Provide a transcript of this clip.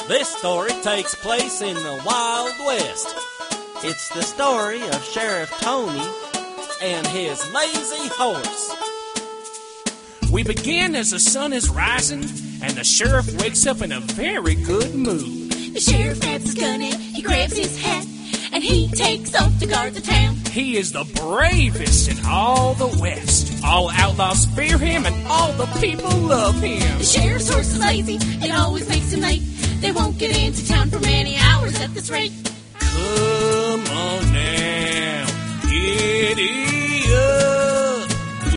This story takes place in the Wild West. It's the story of Sheriff Tony and his lazy horse. We begin as the sun is rising, and the sheriff wakes up in a very good mood. The sheriff grabs his gun and he grabs his hat, and he takes off to guard the town. He is the bravest in all the West. All outlaws fear him, and all the people love him. The sheriff's horse is lazy, it always makes him late. They won't get into town for many hours at this rate. Come on now, giddy up.